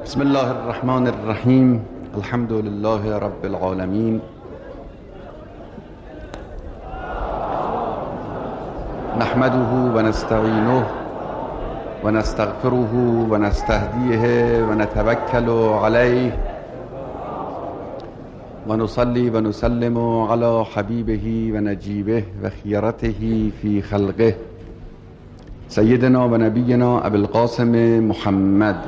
بسم الله الرحمن الرحیم. الحمد لله رب العالمین. نحمده و نستعینه و نستغفره و نستهدیه و نتوکل علیه و نصلی و نسلم علی حبیبه و نجیبه و خیرته فی خلقه سیدنا و نبینا ابی القاسم محمد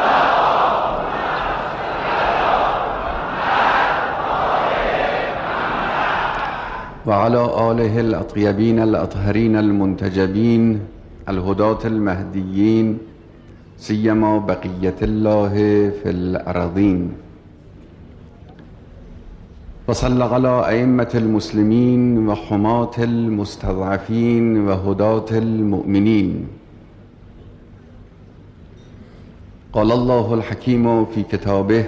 و علی آله الاطیبین الاطهرین المنتجبین الهداة المهدیین سیما بقیت الله فی الارضین و صلی علی ائمة المسلمین و حماة المستضعفین و هداة المؤمنین. قال الله الحکیم فی کتابه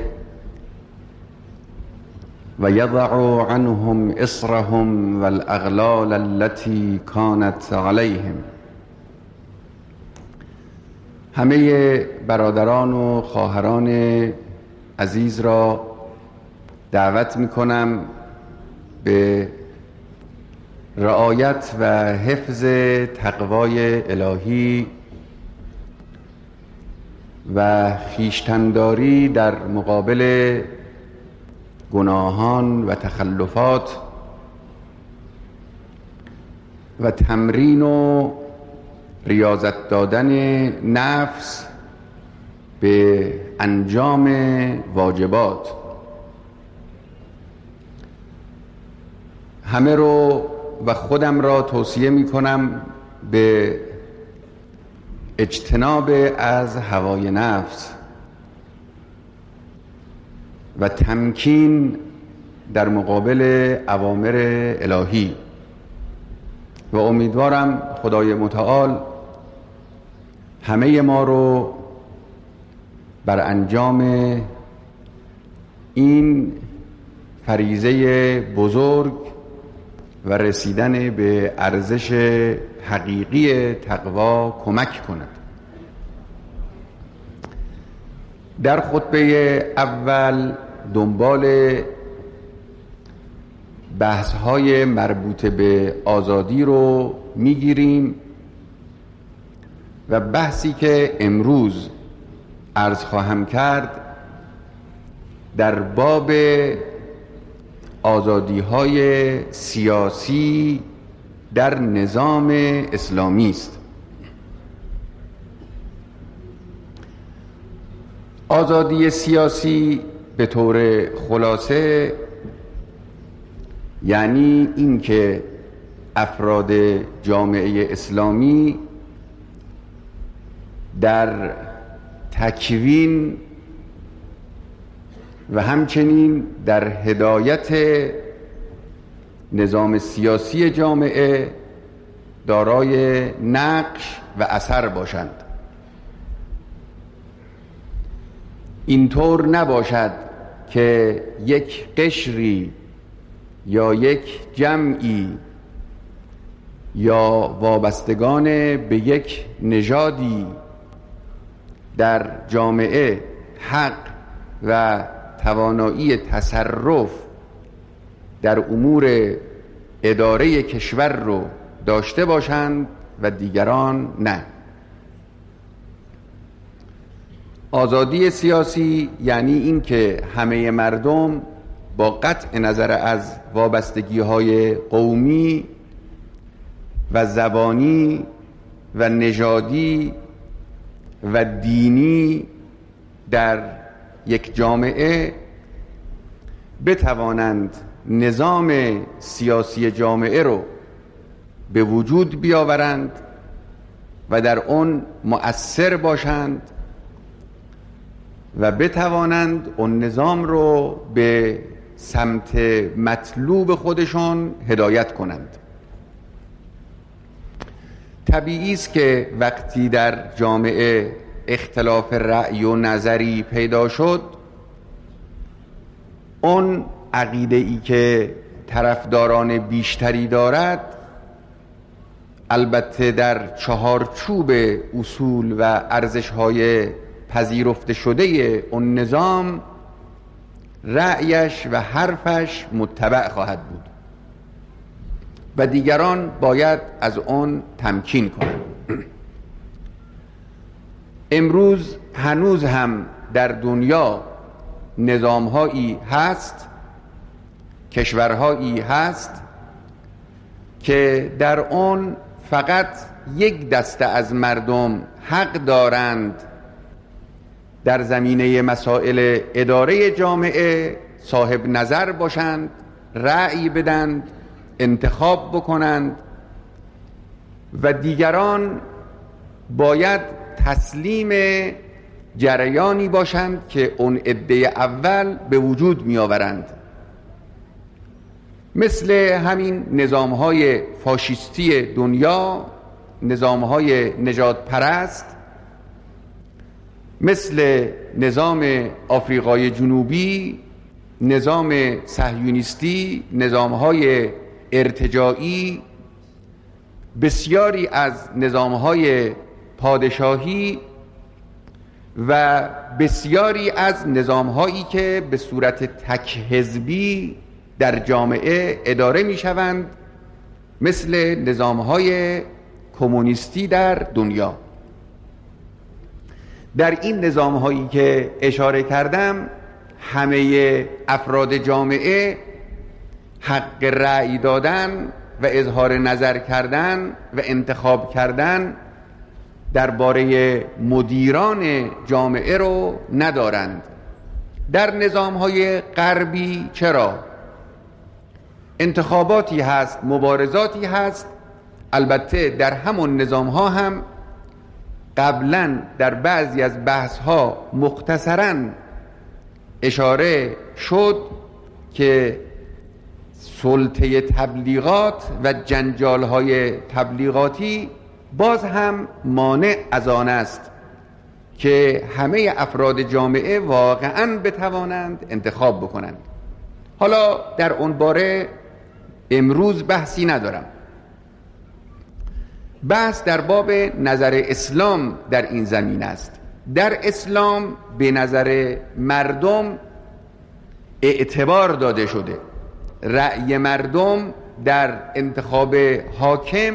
و یضع عنهم اصرهم والاغلال التي كانت علیهم. همه برادران و خواهران عزیز را دعوت میکنم به رعایت و حفظ تقوای الهی و خویشتن‌داری در مقابل گناهان و تخلفات و تمرین و ریاضت دادن نفس به انجام واجبات. همه رو و خودم را توصیه می کنم به اجتناب از هوای نفس و تمکین در مقابل اوامر الهی و امیدوارم خدای متعال همه ما رو بر انجام این فریضه بزرگ و رسیدن به ارزش حقیقی تقوا کمک کند. در خطبه اول دنبال بحث‌های مربوط به آزادی رو میگیریم و بحثی که امروز عرض خواهم کرد در باب آزادی‌های سیاسی در نظام اسلامی است. آزادی سیاسی به طور خلاصه یعنی اینکه افراد جامعه اسلامی در تکوین و همچنین در هدایت نظام سیاسی جامعه دارای نقش و اثر باشند. اینطور نباشد که یک قشری یا یک جمعی یا وابستگان به یک نژادی در جامعه حق و توانایی تصرف در امور اداره کشور رو داشته باشند و دیگران نه. آزادی سیاسی یعنی این که همه مردم با قطع نظر از وابستگی‌های قومی و زبانی و نژادی و دینی در یک جامعه بتوانند نظام سیاسی جامعه رو به وجود بیاورند و در آن مؤثر باشند و بتوانند اون نظام رو به سمت مطلوب خودشون هدایت کنند. طبیعی است که وقتی در جامعه اختلاف رأی و نظری پیدا شد، اون عقیده ای که طرفداران بیشتری دارد البته در چهارچوب اصول و ارزش‌های پذیرفته شده اون نظام رأیش و حرفش متبع خواهد بود و دیگران باید از اون تمکین کنند. امروز هنوز هم در دنیا نظام‌هایی هست، کشورهایی هست که در آن فقط یک دسته از مردم حق دارند در زمینه مسائل اداره جامعه صاحب نظر باشند، رأی بدند، انتخاب بکنند و دیگران باید تسلیم جریانی باشند که اون عده اول به وجود می آورند. مثل همین نظام‌های فاشیستی دنیا، نظام‌های نژاد پرست، مثل نظام آفریقای جنوبی، نظام صهیونیستی، نظام‌های ارتجاعی، بسیاری از نظام‌های پادشاهی و بسیاری از نظام‌هایی که به صورت تک حزبی در جامعه اداره می‌شوند، مثل نظام‌های کمونیستی در دنیا. در این نظام‌هایی که اشاره کردم همه افراد جامعه حق رأی دادن و اظهار نظر کردن و انتخاب کردن درباره مدیران جامعه رو ندارند. در نظام‌های غربی چرا؟ انتخاباتی هست، مبارزاتی هست. البته در همون نظام‌ها هم قبلا در بعضی از بحث‌ها مختصراً اشاره شد که سلطه تبلیغات و جنجال‌های تبلیغاتی باز هم مانع از آن است که همه افراد جامعه واقعاً بتوانند انتخاب بکنند. حالا در اون باره امروز بحثی ندارم. بحث در باب نظر اسلام در این زمین است. در اسلام به نظر مردم اعتبار داده شده. رأی مردم در انتخاب حاکم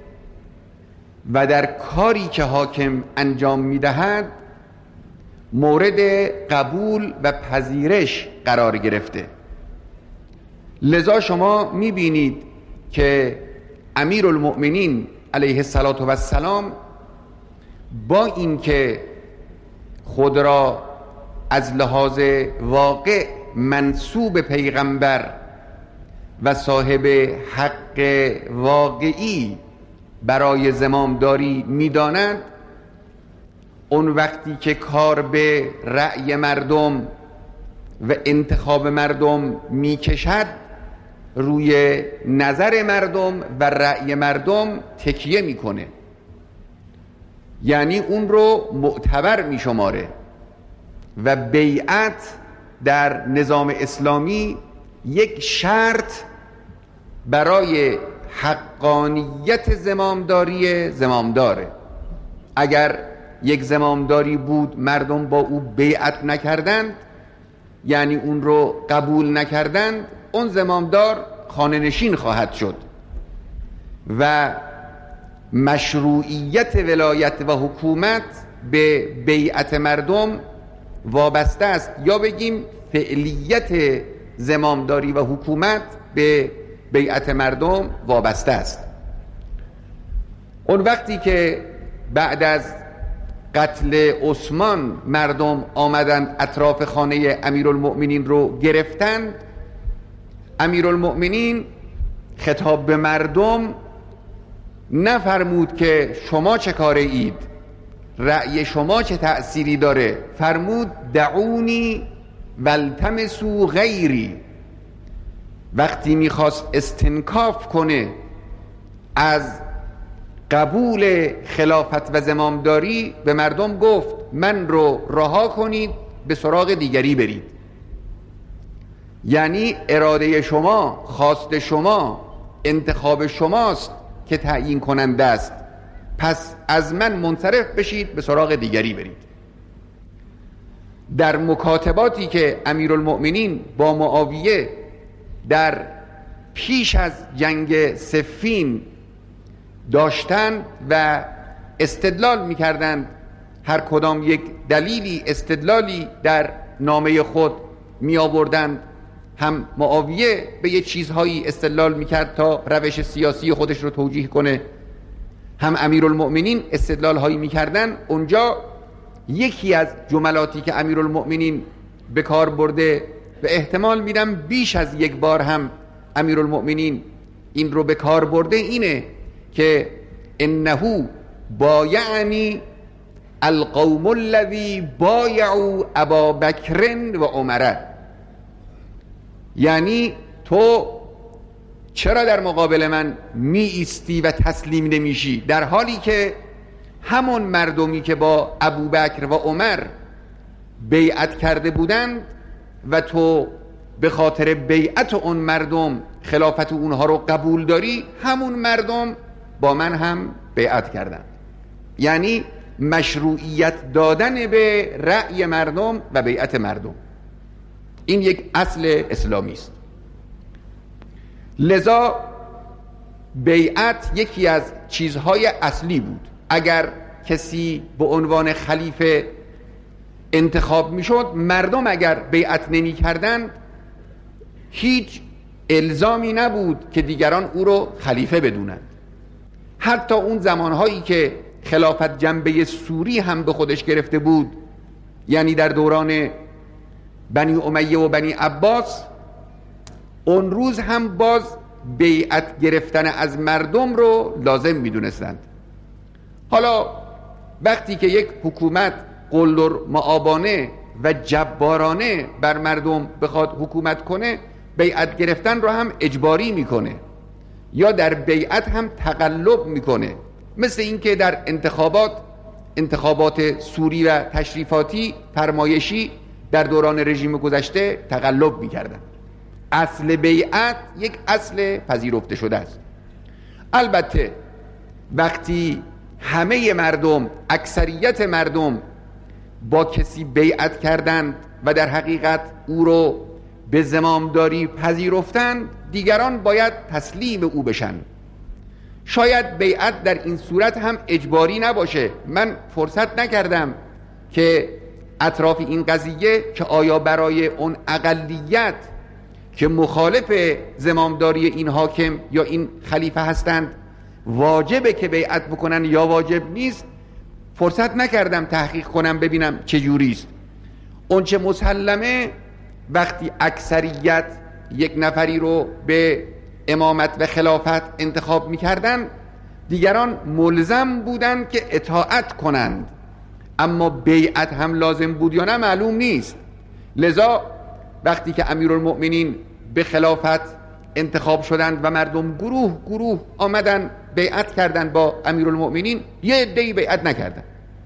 و در کاری که حاکم انجام می‌دهد مورد قبول و پذیرش قرار گرفته. لذا شما می‌بینید که امیرالمؤمنین علیه السلام با اینکه خود را از لحاظ واقع منسوب پیغمبر و صاحب حق واقعی برای زمامداری می‌داند، اون وقتی که کار به رأی مردم و انتخاب مردم می‌کشد روی نظر مردم و رأی مردم تکیه میکنه، یعنی اون رو معتبر میشماره و بیعت در نظام اسلامی یک شرط برای حقانیت زمامداره. اگر یک زمامداری بود مردم با او بیعت نکردند، یعنی اون رو قبول نکردند، اون زمامدار خانه نشین خواهد شد و مشروعیت ولایت و حکومت به بیعت مردم وابسته است، یا بگیم فعلیت زمامداری و حکومت به بیعت مردم وابسته است. اون وقتی که بعد از قتل عثمان مردم آمدند اطراف خانه امیرالمؤمنین رو گرفتند، امیرالمؤمنین خطاب به مردم نفرمود که شما چه کاره اید، رأی شما چه تأثیری داره، فرمود دعونی والتمسوا غیری. وقتی میخواست استنکاف کنه از قبول خلافت و زمامداری به مردم گفت من رو رها کنید، به سراغ دیگری برید. یعنی اراده شما، خواست شما، انتخاب شماست که تعیین کننده است، پس از من منصرف بشید، به سراغ دیگری برید. در مکاتباتی که امیرالمؤمنین با معاویه در پیش از جنگ صفین داشتند و استدلال می‌کردند، هر کدام یک دلیلی استدلالی در نامه خود می آوردند. هم معاویه به یه چیزهایی استدلال میکرد تا روش سیاسی خودش رو توجیه کنه، هم امیرالمؤمنین استدلال هایی میکردن. اونجا یکی از جملاتی که امیرالمؤمنین به کار برده و احتمال میدم بیش از یک بار هم امیرالمؤمنین این رو به کار برده اینه که انه بایعنی القوم الذی بایعوا ابا بکر و عمر. یعنی تو چرا در مقابل من می ایستی و تسلیم نمیشی، در حالی که همون مردمی که با ابوبکر و عمر بیعت کرده بودند و تو به خاطر بیعت اون مردم خلافت اونها رو قبول داری، همون مردم با من هم بیعت کردند. یعنی مشروعیت دادن به رأی مردم و بیعت مردم، این یک اصل اسلامی است. لذا بیعت یکی از چیزهای اصلی بود. اگر کسی به عنوان خلیفه انتخاب میشد، مردم اگر بیعت نمی کردن هیچ الزامی نبود که دیگران او رو خلیفه بدونند. حتی اون زمانهایی که خلافت جنبه سوری هم به خودش گرفته بود، یعنی در دوران بنی امیه و بنی عباس، اون روز هم باز بیعت گرفتن از مردم رو لازم میدونستند. حالا وقتی که یک حکومت قلدر معابانه و جبارانه بر مردم بخواد حکومت کنه، بیعت گرفتن رو هم اجباری میکنه یا در بیعت هم تقلب میکنه. مثل اینکه در انتخابات سوری و تشریفاتی فرمایشی در دوران رژیم گذشته تقلب میکردن. اصل بیعت یک اصل پذیرفته شده است. البته وقتی همه مردم، اکثریت مردم با کسی بیعت کردند و در حقیقت او رو به زمامداری پذیرفتند، دیگران باید تسلیم او بشن. شاید بیعت در این صورت هم اجباری نباشه. من فرصت نکردم که اطراف این قضیه که آیا برای اون اقلیت که مخالف زمامداری این حاکم یا این خلیفه هستند واجبه که بیعت بکنن یا واجب نیست، فرصت نکردم تحقیق کنم ببینم چه جوری است. اون چه مسلمه وقتی اکثریت یک نفری رو به امامت و خلافت انتخاب میکردن، دیگران ملزم بودند که اطاعت کنند، اما بیعت هم لازم بود یا نه معلوم نیست. لذا وقتی که امیرالمؤمنین به خلافت انتخاب شدند و مردم گروه آمدن بیعت کردند با امیرالمؤمنین، یه عده‌ای بیعت نکردند.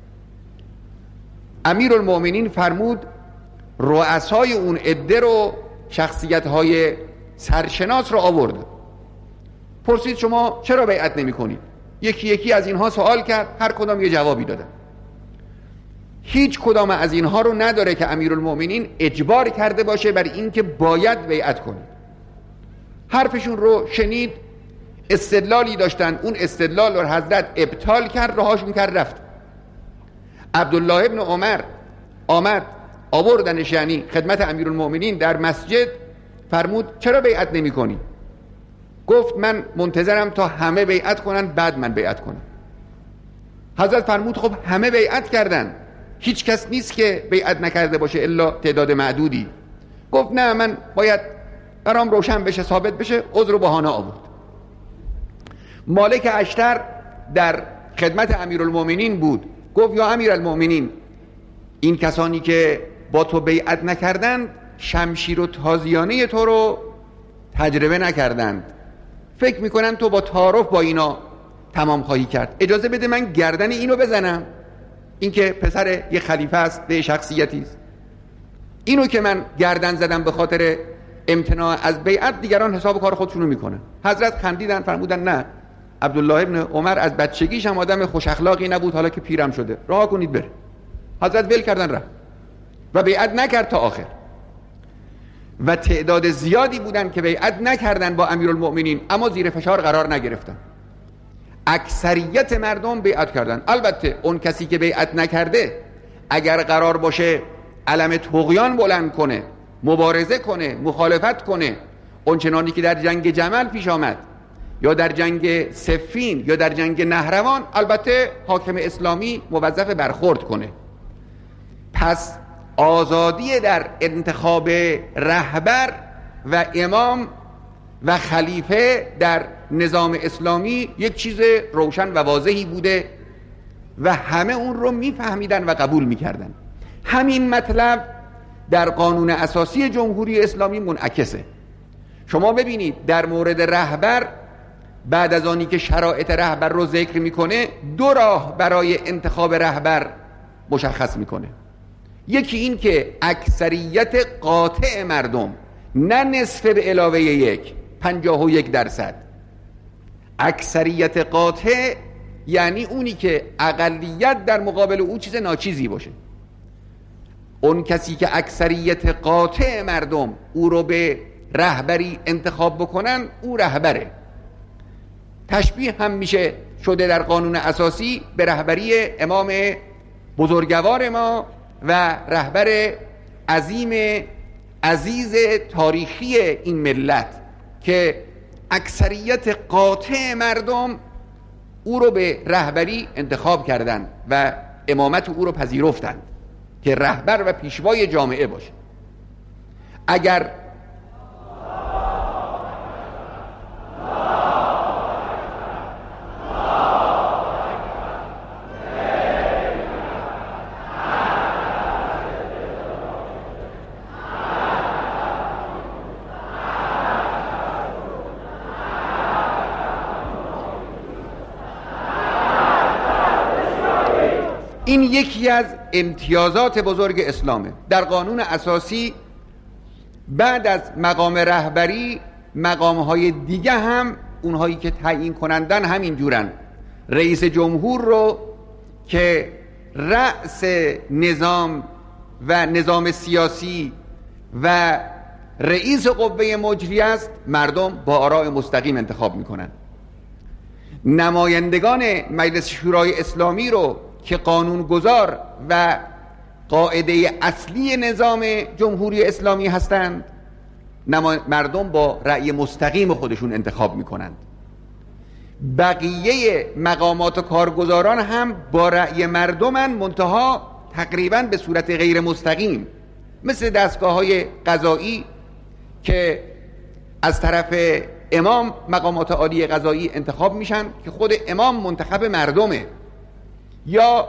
امیرالمؤمنین فرمود رؤسای اون عده رو، شخصیت‌های سرشناس رو آورد. پرسید شما چرا بیعت نمی کنید؟ یکی یکی از اینها سوال کرد، هر کدام یه جوابی دادن. هیچ کدام از اینها رو نداره که امیرالمؤمنین اجبار کرده باشه بر این که باید بیعت کنید. حرفشون رو شنید، استدلالی داشتن، اون استدلال رو حضرت ابطال کرد، رهاشون کرد رفت. عبدالله ابن عمر آمد آوردنش یعنی خدمت امیرالمؤمنین در مسجد، فرمود چرا بیعت نمی کنی؟ گفت من منتظرم تا همه بیعت کنن بعد من بیعت کنم. حضرت فرمود خب همه بیعت کردن، هیچ کس نیست که بیعت نکرده باشه الا تعداد معدودی. گفت نه، من باید برام روشن بشه، ثابت بشه، عذر و بهانه آورد. مالک اشتر در خدمت امیرالمؤمنین بود، گفت یا امیرالمؤمنین، این کسانی که با تو بیعت نکردند شمشیر و تازیانه تو رو تجربه نکردند، فکر میکنن تو با تعارف با اینا تمام خواهی کرد، اجازه بده من گردن اینو بزنم، این که پسر یه خلیفه است، به شخصیتی است، اینو که من گردن زدم به خاطر امتناع از بیعت، دیگران حساب کار خودشونو میکنن. حضرت خندیدن، فرمودن نه، عبدالله ابن عمر از بچگیش هم آدم خوش اخلاقی نبود، حالا که پیرم شده رها کنید بره. حضرت ول کردن رفت. و بیعت نکرد تا آخر. و تعداد زیادی بودن که بیعت نکردن با امیرالمؤمنین اما زیر فشار قرار نگرفتن. اکثریت مردم بیعت کردن. البته اون کسی که بیعت نکرده اگر قرار باشه علم طغیان بلند کنه، مبارزه کنه، مخالفت کنه، اونچنانی که در جنگ جمل پیش آمد یا در جنگ صفین یا در جنگ نهروان، البته حاکم اسلامی موظف برخورد کنه. پس آزادی در انتخاب رهبر و امام و خلیفه در نظام اسلامی یک چیز روشن و واضحی بوده و همه اون رو میفهمیدن و قبول میکردن. همین مطلب در قانون اساسی جمهوری اسلامی منعکسه. شما ببینید در مورد رهبر، بعد از آنی که شرایط رهبر رو ذکر میکنه، دو راه برای انتخاب رهبر مشخص میکنه. یکی این که اکثریت قاطع مردم، نه نصف به علاوه 51%. اکثریت قاطع یعنی اونی که اقلیت در مقابل او چیز ناچیزی باشه. اون کسی که اکثریت قاطع مردم او رو به رهبری انتخاب بکنن، او رهبره. تشبیه هم میشه شده در قانون اساسی به رهبری امام بزرگوار ما و رهبر عظیم عزیز تاریخی این ملت که اکثریت قاطع مردم او رو به رهبری انتخاب کردند و امامت او رو پذیرفتند که رهبر و پیشوای جامعه باشه. اگر این یکی از امتیازات بزرگ اسلامه. در قانون اساسی بعد از مقام رهبری مقامهای دیگه هم اونهایی که تعیین کنندن همین جورن. رئیس جمهور رو که رأس نظام و نظام سیاسی و رئیس قوه مجریه است، مردم با آراء مستقیم انتخاب میکنن. نمایندگان مجلس شورای اسلامی رو که قانونگذار و قاعده اصلی نظام جمهوری اسلامی هستند، مردم با رأی مستقیم خودشون انتخاب میکنند. بقیه مقامات و کارگزاران هم با رأی مردمن، منتها تقریبا به صورت غیر مستقیم، مثل دستگاه‌های قضایی که از طرف امام مقامات عالی قضایی انتخاب میشن که خود امام منتخب مردمه، یا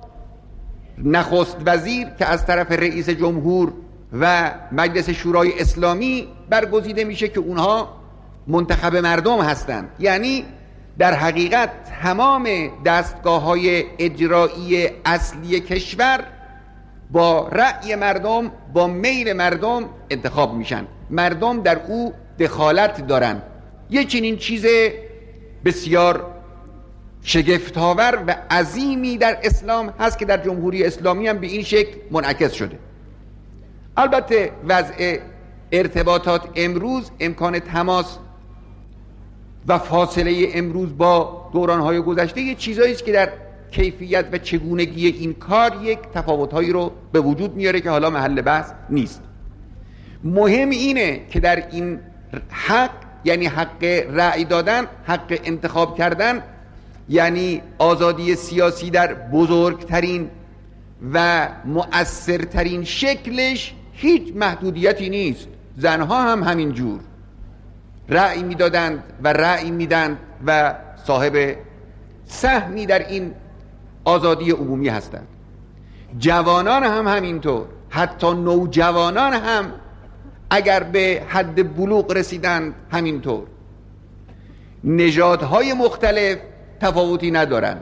نخست وزیر که از طرف رئیس جمهور و مجلس شورای اسلامی برگزیده میشه که اونها منتخب مردم هستند. یعنی در حقیقت تمام دستگاه‌های اجرایی اصلی کشور با رأی مردم، با میل مردم انتخاب میشن. مردم در او دخالت دارن. یه چنین چیز بسیار شگفت‌آور و عظیمی در اسلام هست که در جمهوری اسلامی هم به این شکل منعکس شده. البته وضع ارتباطات امروز، امکان تماس و فاصله امروز با دوران‌های گذشته یه چیزایی است که در کیفیت و چگونگی این کار یک تفاوت‌هایی رو به وجود میاره که حالا محل بحث نیست. مهم اینه که در این حق، یعنی حق رأی دادن، حق انتخاب کردن، یعنی آزادی سیاسی در بزرگترین و مؤثرترین شکلش، هیچ محدودیتی نیست. زنها هم همین جور رأی میدادند و رأی میدند و صاحب سهمی در این آزادی عمومی هستند. جوانان هم همینطور، حتی نوجوانان هم اگر به حد بلوغ رسیدند همینطور. نژادهای مختلف تفاوتی ندارن،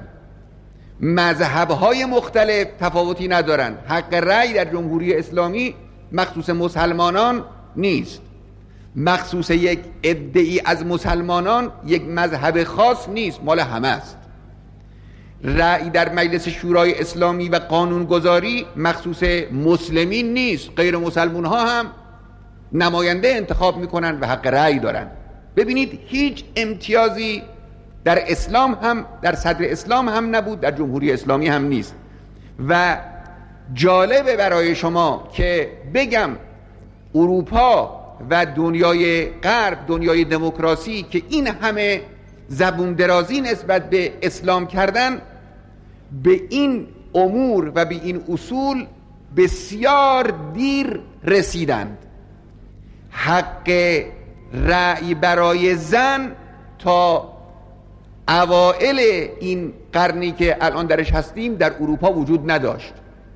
مذهبهای مختلف تفاوتی ندارن. حق رأی در جمهوری اسلامی مخصوص مسلمانان نیست، مخصوص یک عده‌ای از مسلمانان، یک مذهب خاص نیست، مال همه است. رأی در مجلس شورای اسلامی و قانونگذاری مخصوص مسلمین نیست، غیر مسلمون ها هم نماینده انتخاب میکنن و حق رأی دارن. ببینید هیچ امتیازی در اسلام هم، در صدر اسلام هم نبود، در جمهوری اسلامی هم نیست. و جالبه برای شما که بگم اروپا و دنیای غرب، دنیای دموکراسی که این همه زبون درازی نسبت به اسلام کردن، به این امور و به این اصول بسیار دیر رسیدند. حق رأی برای زن تا اوائل این قرنی که الان درش هستیم در اروپا وجود نداشت.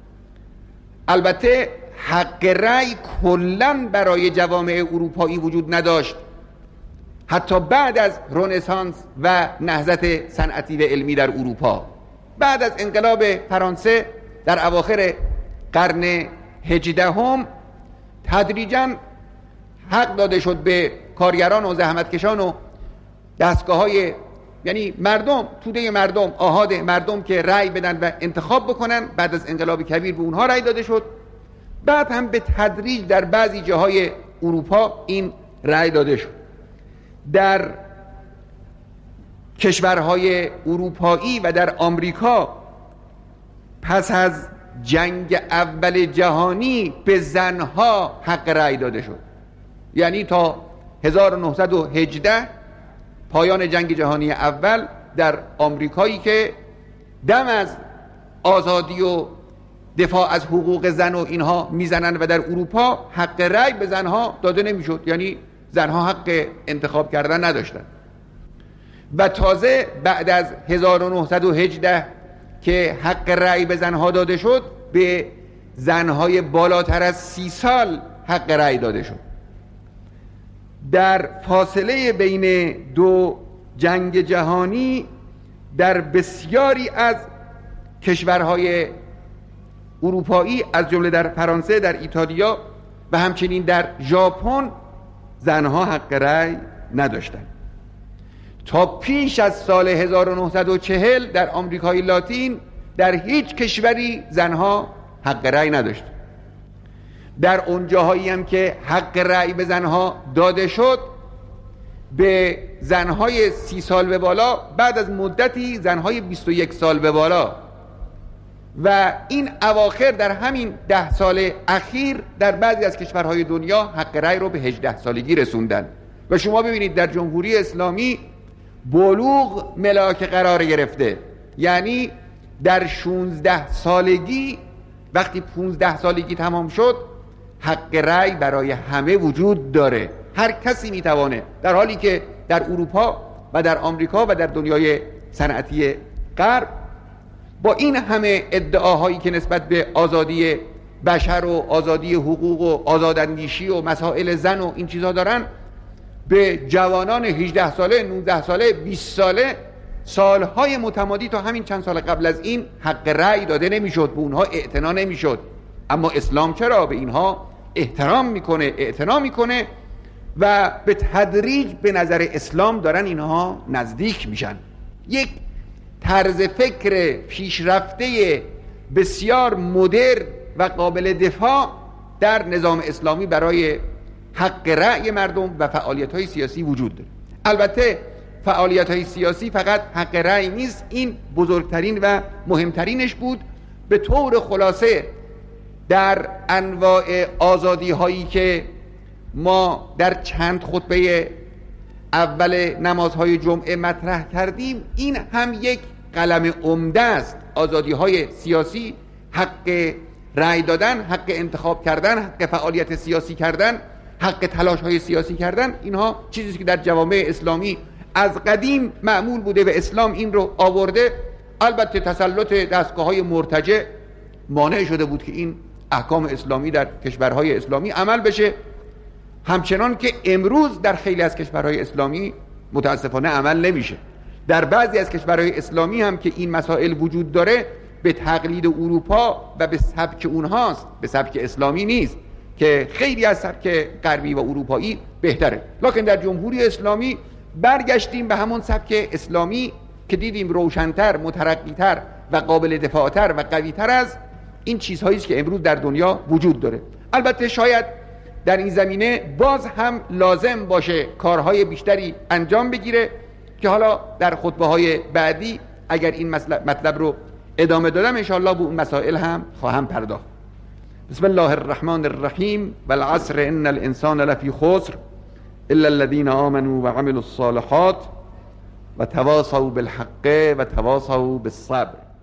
البته حق رأی کلاً برای جوامع اروپایی وجود نداشت، حتی بعد از رنسانس و نهضت صنعتی و علمی در اروپا. بعد از انقلاب فرانسه در اواخر قرن 18 تدریجاً حق داده شد به کارگران و زحمتکشان و دستگاه‌های، یعنی مردم، توده مردم، آحاد مردم که رأی بدن و انتخاب بکنن. بعد از انقلاب کبیر به اونها رأی داده شد. بعد هم به تدریج در بعضی جاهای اروپا این رأی داده شد. در کشورهای اروپایی و در آمریکا پس از جنگ اول جهانی به زنها حق رأی داده شد. یعنی تا 1918 پایان جنگ جهانی اول در آمریکایی که دم از آزادی و دفاع از حقوق زن و اینها میزنن و در اروپا حق رأی به زنها داده نمیشد، یعنی زنها حق انتخاب کردن نداشتن. و تازه بعد از 1918 که حق رأی به زنها داده شد، به زنهای بالاتر از 30 سال حق رأی داده شد. در فاصله بین دو جنگ جهانی در بسیاری از کشورهای اروپایی، از جمله در فرانسه، در ایتالیا و همچنین در ژاپن، زنها حق رأی نداشتند. تا پیش از سال 1940 در آمریکای لاتین در هیچ کشوری زنها حق رأی نداشتند. در اون جاهایی هم که حق رأی به زنها داده شد، به زنهای 30 سال به بالا، بعد از مدتی زنهای 21 سال به بالا، و این اواخر در همین 10 سال اخیر در بعضی از کشورهای دنیا حق رأی رو به 18 سالگی رسوندن. و شما ببینید در جمهوری اسلامی بلوغ ملاک قرار گرفته، یعنی در 16 سالگی، وقتی 15 سالگی تمام شد، حق رأی برای همه وجود داره، هر کسی میتوانه، در حالی که در اروپا و در آمریکا و در دنیای صنعتی غرب با این همه ادعاهایی که نسبت به آزادی بشر و آزادی حقوق و آزاداندیشی و مسائل زن و این چیزها دارن، به جوانان 18 ساله، 19 ساله، 20 ساله سالهای متمادی تا همین چند سال قبل از این حق رأی داده نمیشد، به اونها اعتنا نمیشد. اما اسلام چرا به اینها احترام میکنه، اعتنا میکنه و به تدریج به نظر اسلام دارن اینها نزدیک میشن. یک طرز فکر پیشرفته بسیار مدرن و قابل دفاع در نظام اسلامی برای حق رأی مردم و فعالیت‌های سیاسی وجود داره. البته فعالیت‌های سیاسی فقط حق رأی نیست، این بزرگترین و مهمترینش بود. به طور خلاصه در انواع آزادی‌هایی که ما در چند خطبه اول نمازهای جمعه مطرح کردیم، این هم یک قلم عمده است. آزادی‌های سیاسی، حق رأی دادن، حق انتخاب کردن، حق فعالیت سیاسی کردن، حق تلاش‌های سیاسی کردن، اینها چیزی که در جوامع اسلامی از قدیم معمول بوده و اسلام این رو آورده. البته تسلط دستگاه‌های مرتجع مانع شده بود که این احکام اسلامی در کشورهای اسلامی عمل بشه، همچنان که امروز در خیلی از کشورهای اسلامی متاسفانه عمل نمیشه. در بعضی از کشورهای اسلامی هم که این مسائل وجود داره، به تقلید اروپا و به سبک اونهاست، به سبک اسلامی نیست که خیلی از سبک غربی و اروپایی بهتره. لکن در جمهوری اسلامی برگشتیم به همون سبک اسلامی که دیدیم روشن‌تر، مترقی‌تر و قابل دفاع‌تر و قوی‌تر از این چیزهایی است که امروز در دنیا وجود داره. البته شاید در این زمینه باز هم لازم باشه کارهای بیشتری انجام بگیره که حالا در خطبه‌های بعدی اگر این مطلب رو ادامه دادم انشاءالله به اون مسائل هم خواهم پرداخت. بسم الله الرحمن الرحیم والعصر ان الانسان لفی خسر الا الذين آمنوا وعملوا الصالحات وتواصوا بالحق وتواصوا بالصبر.